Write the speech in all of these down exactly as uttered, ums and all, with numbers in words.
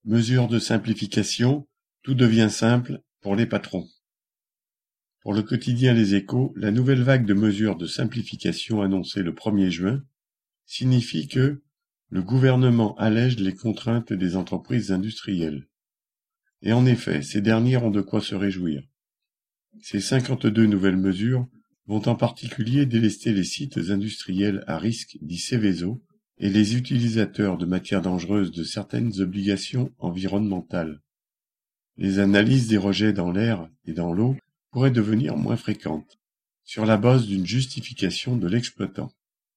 Mesures de simplification, tout devient simple pour les patrons. Pour le quotidien Les Échos, la nouvelle vague de mesures de simplification annoncée le premier juin signifie que le gouvernement allège les contraintes des entreprises industrielles. Et en effet, ces dernières ont de quoi se réjouir. Ces cinquante-deux nouvelles mesures vont en particulier délester les sites industriels à risque, dits Seveso, et les utilisateurs de matières dangereuses de certaines obligations environnementales. Les analyses des rejets dans l'air et dans l'eau pourraient devenir moins fréquentes, sur la base d'une justification de l'exploitant.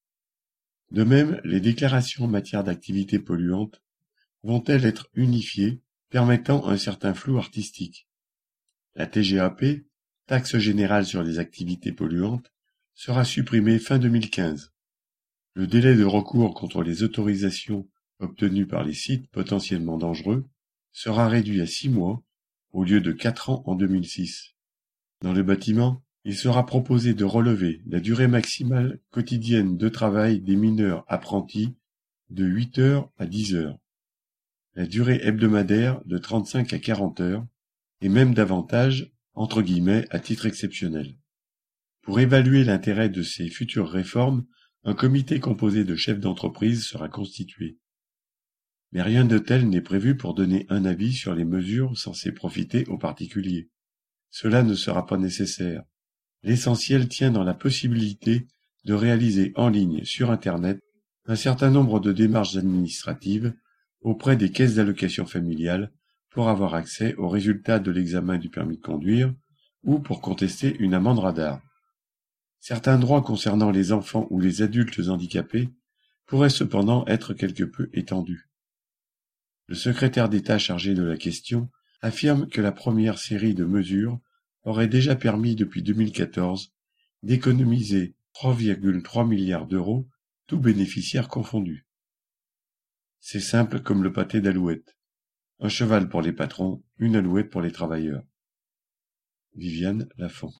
De même, les déclarations en matière d'activités polluantes vont-elles être unifiées, permettant un certain flou artistique. La T G A P, taxe générale sur les activités polluantes, sera supprimée fin deux mille quinze. Le délai de recours contre les autorisations obtenues par les sites potentiellement dangereux sera réduit à six mois au lieu de quatre ans en deux mille six. Dans le bâtiment, il sera proposé de relever la durée maximale quotidienne de travail des mineurs apprentis de huit heures à dix heures, la durée hebdomadaire de trente-cinq à quarante heures, et même davantage, entre guillemets, à titre exceptionnel. Pour évaluer l'intérêt de ces futures réformes, un comité composé de chefs d'entreprise sera constitué. Mais rien de tel n'est prévu pour donner un avis sur les mesures censées profiter aux particuliers. Cela ne sera pas nécessaire. L'essentiel tient dans la possibilité de réaliser en ligne sur Internet un certain nombre de démarches administratives auprès des caisses d'allocation familiale pour avoir accès aux résultats de l'examen du permis de conduire ou pour contester une amende radar. Certains droits concernant les enfants ou les adultes handicapés pourraient cependant être quelque peu étendus. Le secrétaire d'État chargé de la question affirme que la première série de mesures aurait déjà permis depuis deux mille quatorze d'économiser trois virgule trois milliards d'euros, tous bénéficiaires confondus. C'est simple comme le pâté d'alouette. Un cheval pour les patrons, une alouette pour les travailleurs. Viviane Lafont.